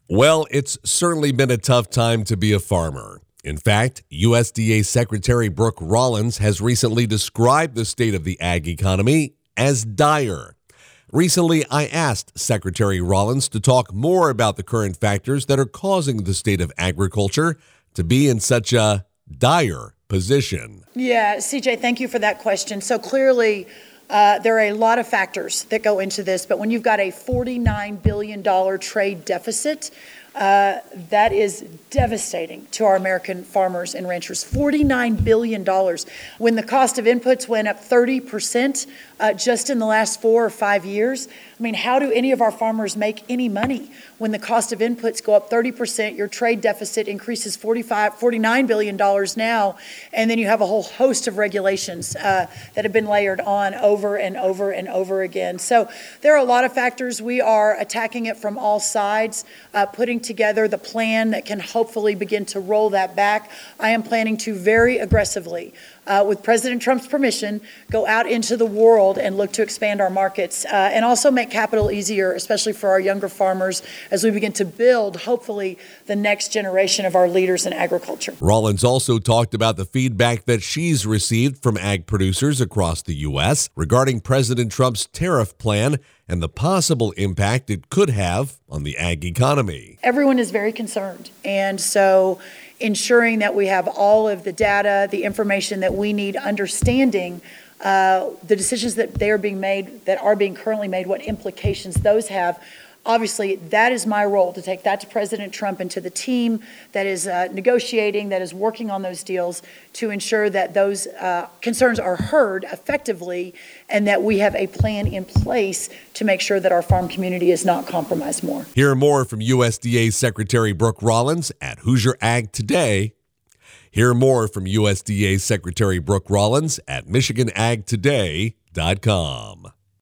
Well, it's certainly been a tough time to be a farmer. In fact, USDA Secretary Brooke Rollins has recently described the state of the ag economy as dire. Recently, I asked Secretary Rollins to talk more about the current factors that are causing the state of agriculture to be in such a dire position. Yeah, CJ, thank you for that question. So clearly, there are a lot of factors that go into this, but when you've got a $49 billion trade deficit, that is devastating to our American farmers and ranchers. $49 billion. When the cost of inputs went up 30% just in the last 4 or 5 years, I mean, how do any of our farmers make any money when the cost of inputs go up 30%, your trade deficit increases $49 billion now, and then you have a whole host of regulations that have been layered on over and over and over again. So there are a lot of factors. We are attacking it from all sides, putting together the plan that can hopefully begin to roll that back. I am planning to very aggressively, with President Trump's permission, go out into the world and look to expand our markets and also make capital easier, especially for our younger farmers, as we begin to build, hopefully, the next generation of our leaders in agriculture. Rollins also talked about the feedback that she's received from ag producers across the U.S. regarding President Trump's tariff plan and the possible impact it could have on the ag economy. Everyone is very concerned, and so ensuring that we have all of the data, the information that we need, understanding the decisions that are being currently made, what implications those have. Obviously, that is my role, to take that to President Trump and to the team that is negotiating, that is working on those deals, to ensure that those concerns are heard effectively and that we have a plan in place to make sure that our farm community is not compromised more. Hear more from USDA Secretary Brooke Rollins at Hoosier Ag Today. Hear more from USDA Secretary Brooke Rollins at MichiganAgToday.com.